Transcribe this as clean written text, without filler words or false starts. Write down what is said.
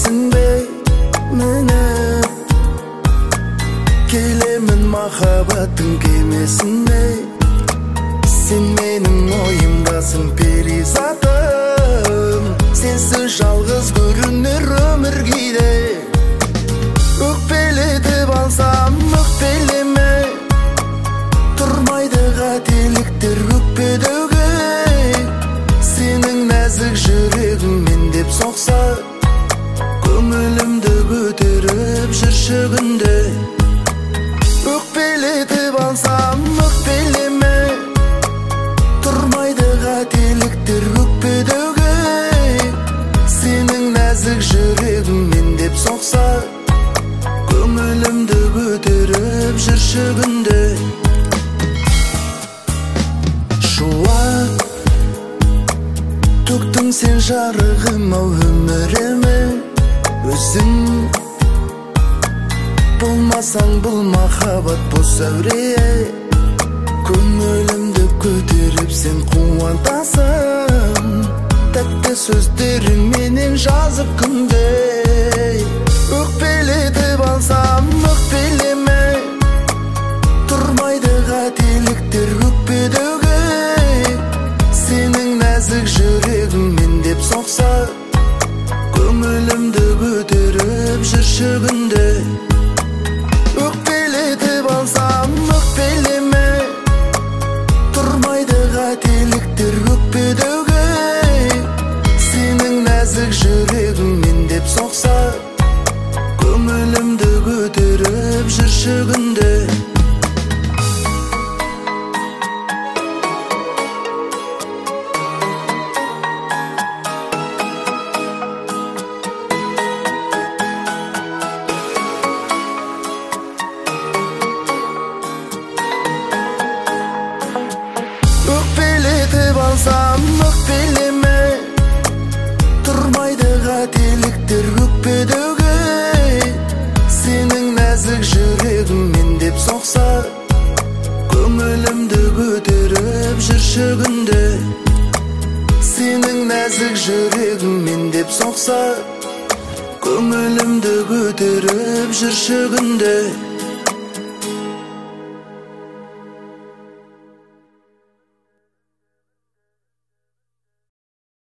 білесің бе мені келемін махаббаттың кемесіне сен менің ойымдасың перизатым сенсіз жалғыз көрінер өмір кейде өкпелетіп алсам өкпелеме тұрмайды қателіктер өкпедеуге сенің нәзік жүрегіңмен деп соқса көңілімді көтеріп жүрші күнде өкпелетіп алсам өкпелеме тұрмайды қателіктер өкпедеуге сенің нәзік жүрегіңмен деп соқса көңілімді көтеріп жүрші күнде шуақ төктің сен жарығым ау өміріме өзің болмасаң бұл махаббат бос әуре көңілімді көтеріп сен қуантасың тәтті сөздеріңменен жазып күнде өкпелетіп алсам өкпелеме тұрмайды қателіктер өкпедеуге сенің нәзік жүрегіңмен деп соқса көңілімді көтеріп жүрші күнде өкпелетіп алсам өкпелеме тұрмайды қателіктер өкпедеуге сенің нәзік жүрегіңмен деп соқса көңілімді көтеріп жүрші күнде өкпелетіп алсам өкпелеме тұрмайды қателіктер өкпедеуге сенің нәзік жүрегіңмен деп соқса көңілімді көтеріп жүрші күнде сенің нәзік жүрегіңмен деп соқса көңілімді көтеріп жүрші күнде